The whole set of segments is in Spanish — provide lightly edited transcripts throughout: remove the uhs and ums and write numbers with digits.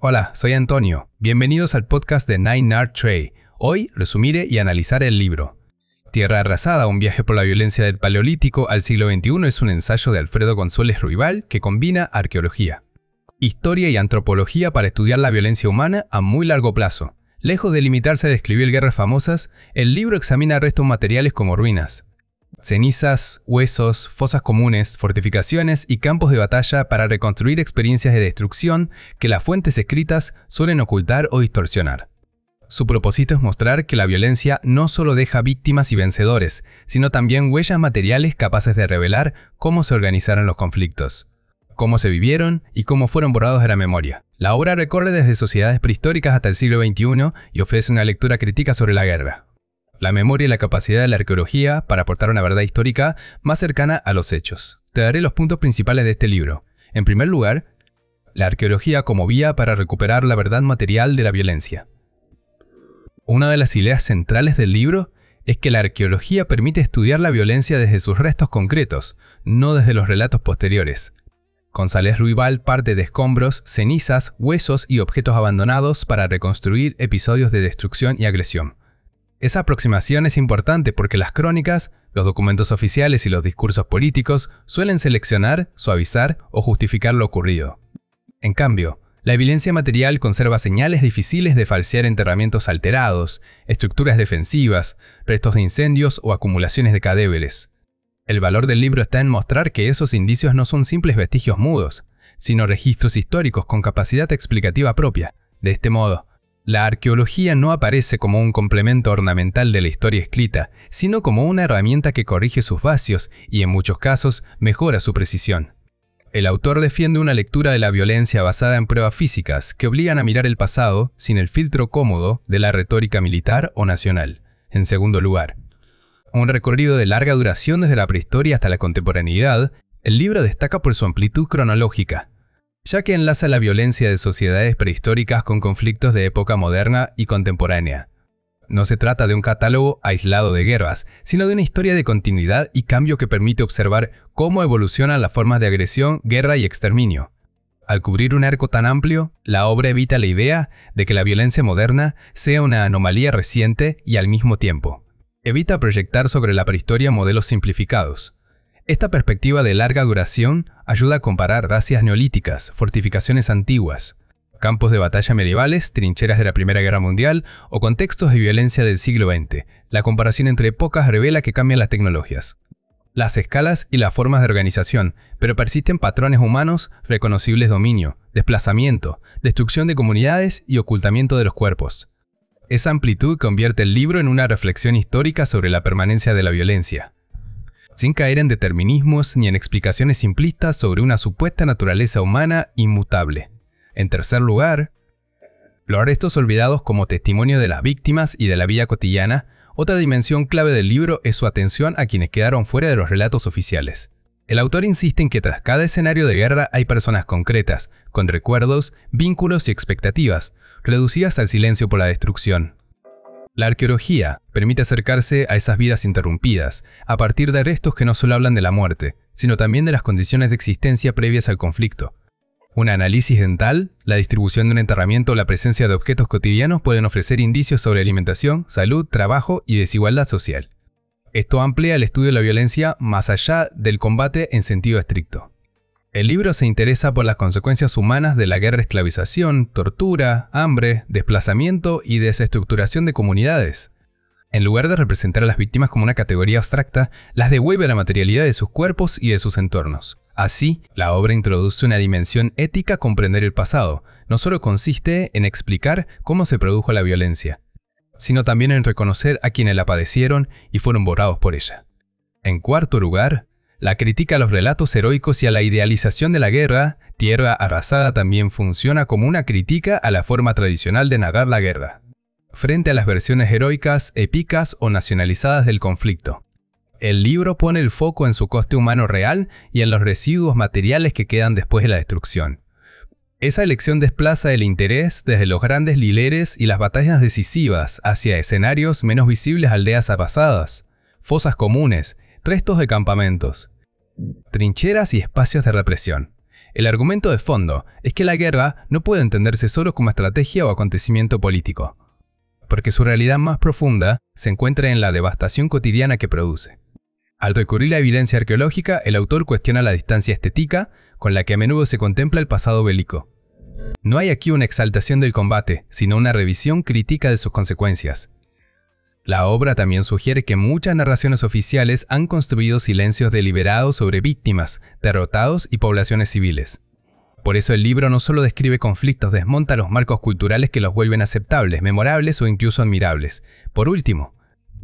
Hola, soy Antonio. Bienvenidos al podcast de Nine Art Tray. Hoy resumiré y analizaré el libro. Tierra arrasada, un viaje por la violencia del Paleolítico al siglo XXI es un ensayo de Alfredo González Ruibal que combina arqueología, historia y antropología para estudiar la violencia humana a muy largo plazo. Lejos de limitarse a describir guerras famosas, el libro examina restos materiales como ruinas, cenizas, huesos, fosas comunes, fortificaciones y campos de batalla para reconstruir experiencias de destrucción que las fuentes escritas suelen ocultar o distorsionar. Su propósito es mostrar que la violencia no solo deja víctimas y vencedores, sino también huellas materiales capaces de revelar cómo se organizaron los conflictos, cómo se vivieron y cómo fueron borrados de la memoria. La obra recorre desde sociedades prehistóricas hasta el siglo XXI y ofrece una lectura crítica sobre la guerra, la memoria y la capacidad de la arqueología para aportar una verdad histórica más cercana a los hechos. Te daré los puntos principales de este libro. En primer lugar, la arqueología como vía para recuperar la verdad material de la violencia. Una de las ideas centrales del libro es que la arqueología permite estudiar la violencia desde sus restos concretos, no desde los relatos posteriores. González Ruibal parte de escombros, cenizas, huesos y objetos abandonados para reconstruir episodios de destrucción y agresión. Esa aproximación es importante porque las crónicas, los documentos oficiales y los discursos políticos suelen seleccionar, suavizar o justificar lo ocurrido. En cambio, la evidencia material conserva señales difíciles de falsear, enterramientos alterados, estructuras defensivas, restos de incendios o acumulaciones de cadáveres. El valor del libro está en mostrar que esos indicios no son simples vestigios mudos, sino registros históricos con capacidad explicativa propia. De este modo, la arqueología no aparece como un complemento ornamental de la historia escrita, sino como una herramienta que corrige sus vacíos y en muchos casos mejora su precisión. El autor defiende una lectura de la violencia basada en pruebas físicas que obligan a mirar el pasado sin el filtro cómodo de la retórica militar o nacional. En segundo lugar, un recorrido de larga duración desde la prehistoria hasta la contemporaneidad, el libro destaca por su amplitud cronológica, ya que enlaza la violencia de sociedades prehistóricas con conflictos de época moderna y contemporánea. No se trata de un catálogo aislado de guerras, sino de una historia de continuidad y cambio que permite observar cómo evolucionan las formas de agresión, guerra y exterminio. Al cubrir un arco tan amplio, la obra evita la idea de que la violencia moderna sea una anomalía reciente y al mismo tiempo. Evita proyectar sobre la prehistoria modelos simplificados. Esta perspectiva de larga duración ayuda a comparar razzias neolíticas, fortificaciones antiguas, campos de batalla medievales, trincheras de la Primera Guerra Mundial o contextos de violencia del siglo XX. La comparación entre épocas revela que cambian las tecnologías, las escalas y las formas de organización, pero persisten patrones humanos reconocibles: dominio, desplazamiento, destrucción de comunidades y ocultamiento de los cuerpos. Esa amplitud convierte el libro en una reflexión histórica sobre la permanencia de la violencia, sin caer en determinismos ni en explicaciones simplistas sobre una supuesta naturaleza humana inmutable. En tercer lugar, los restos olvidados como testimonio de las víctimas y de la vida cotidiana. Otra dimensión clave del libro es su atención a quienes quedaron fuera de los relatos oficiales. El autor insiste en que tras cada escenario de guerra hay personas concretas, con recuerdos, vínculos y expectativas, reducidas al silencio por la destrucción. La arqueología permite acercarse a esas vidas interrumpidas, a partir de restos que no solo hablan de la muerte, sino también de las condiciones de existencia previas al conflicto. Un análisis dental, la distribución de un enterramiento o la presencia de objetos cotidianos pueden ofrecer indicios sobre alimentación, salud, trabajo y desigualdad social. Esto amplía el estudio de la violencia más allá del combate en sentido estricto. El libro se interesa por las consecuencias humanas de la guerra, esclavización, tortura, hambre, desplazamiento y desestructuración de comunidades. En lugar de representar a las víctimas como una categoría abstracta, las devuelve a la materialidad de sus cuerpos y de sus entornos. Así, la obra introduce una dimensión ética a comprender el pasado. No solo consiste en explicar cómo se produjo la violencia, sino también en reconocer a quienes la padecieron y fueron borrados por ella. En cuarto lugar, la crítica a los relatos heroicos y a la idealización de la guerra. Tierra arrasada también funciona como una crítica a la forma tradicional de narrar la guerra, frente a las versiones heroicas, épicas o nacionalizadas del conflicto. El libro pone el foco en su coste humano real y en los residuos materiales que quedan después de la destrucción. Esa elección desplaza el interés desde los grandes líderes y las batallas decisivas hacia escenarios menos visibles, aldeas abrasadas, fosas comunes, restos de campamentos, trincheras y espacios de represión. El argumento de fondo es que la guerra no puede entenderse solo como estrategia o acontecimiento político, porque su realidad más profunda se encuentra en la devastación cotidiana que produce. Al recurrir a la evidencia arqueológica, el autor cuestiona la distancia estética con la que a menudo se contempla el pasado bélico. No hay aquí una exaltación del combate, sino una revisión crítica de sus consecuencias. La obra también sugiere que muchas narraciones oficiales han construido silencios deliberados sobre víctimas, derrotados y poblaciones civiles. Por eso el libro no solo describe conflictos, desmonta los marcos culturales que los vuelven aceptables, memorables o incluso admirables. Por último,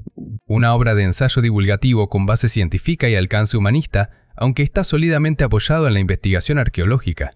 una obra de ensayo divulgativo con base científica y alcance humanista, aunque está sólidamente apoyado en la investigación arqueológica.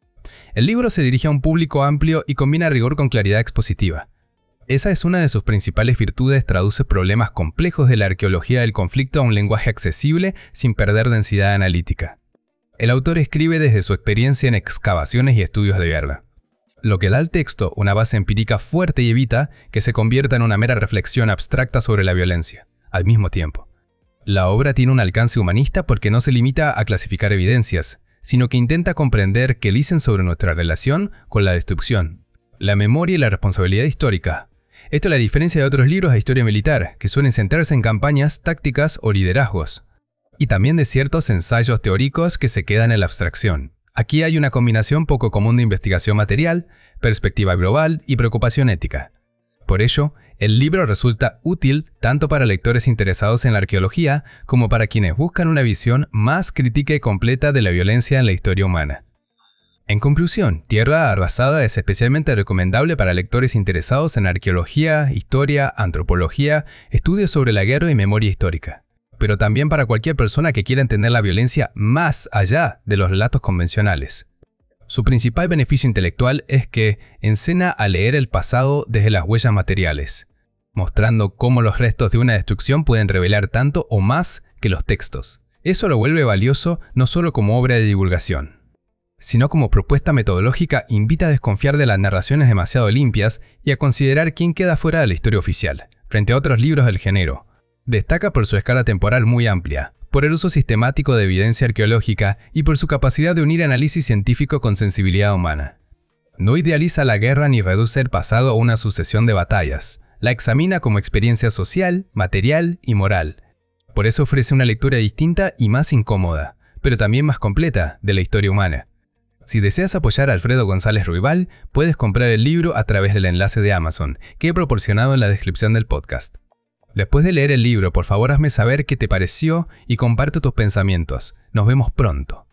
El libro se dirige a un público amplio y combina rigor con claridad expositiva. Esa es una de sus principales virtudes, traduce problemas complejos de la arqueología del conflicto a un lenguaje accesible sin perder densidad analítica. El autor escribe desde su experiencia en excavaciones y estudios de guerra, lo que da al texto una base empírica fuerte y evita que se convierta en una mera reflexión abstracta sobre la violencia. Al mismo tiempo, la obra tiene un alcance humanista porque no se limita a clasificar evidencias, sino que intenta comprender qué dicen sobre nuestra relación con la destrucción, la memoria y la responsabilidad histórica. Esto es la diferencia de otros libros de historia militar, que suelen centrarse en campañas, tácticas o liderazgos, y también de ciertos ensayos teóricos que se quedan en la abstracción. Aquí hay una combinación poco común de investigación material, perspectiva global y preocupación ética. Por ello, el libro resulta útil tanto para lectores interesados en la arqueología como para quienes buscan una visión más crítica y completa de la violencia en la historia humana. En conclusión, Tierra Arrasada es especialmente recomendable para lectores interesados en arqueología, historia, antropología, estudios sobre la guerra y memoria histórica, pero también para cualquier persona que quiera entender la violencia más allá de los relatos convencionales. Su principal beneficio intelectual es que enseña a leer el pasado desde las huellas materiales, mostrando cómo los restos de una destrucción pueden revelar tanto o más que los textos. Eso lo vuelve valioso no solo como obra de divulgación, sino como propuesta metodológica. Invita a desconfiar de las narraciones demasiado limpias y a considerar quién queda fuera de la historia oficial, frente a otros libros del género. Destaca por su escala temporal muy amplia, por el uso sistemático de evidencia arqueológica y por su capacidad de unir análisis científico con sensibilidad humana. No idealiza la guerra ni reduce el pasado a una sucesión de batallas. La examina como experiencia social, material y moral. Por eso ofrece una lectura distinta y más incómoda, pero también más completa, de la historia humana. Si deseas apoyar a Alfredo González Ruibal, puedes comprar el libro a través del enlace de Amazon, que he proporcionado en la descripción del podcast. Después de leer el libro, por favor hazme saber qué te pareció y comparte tus pensamientos. Nos vemos pronto.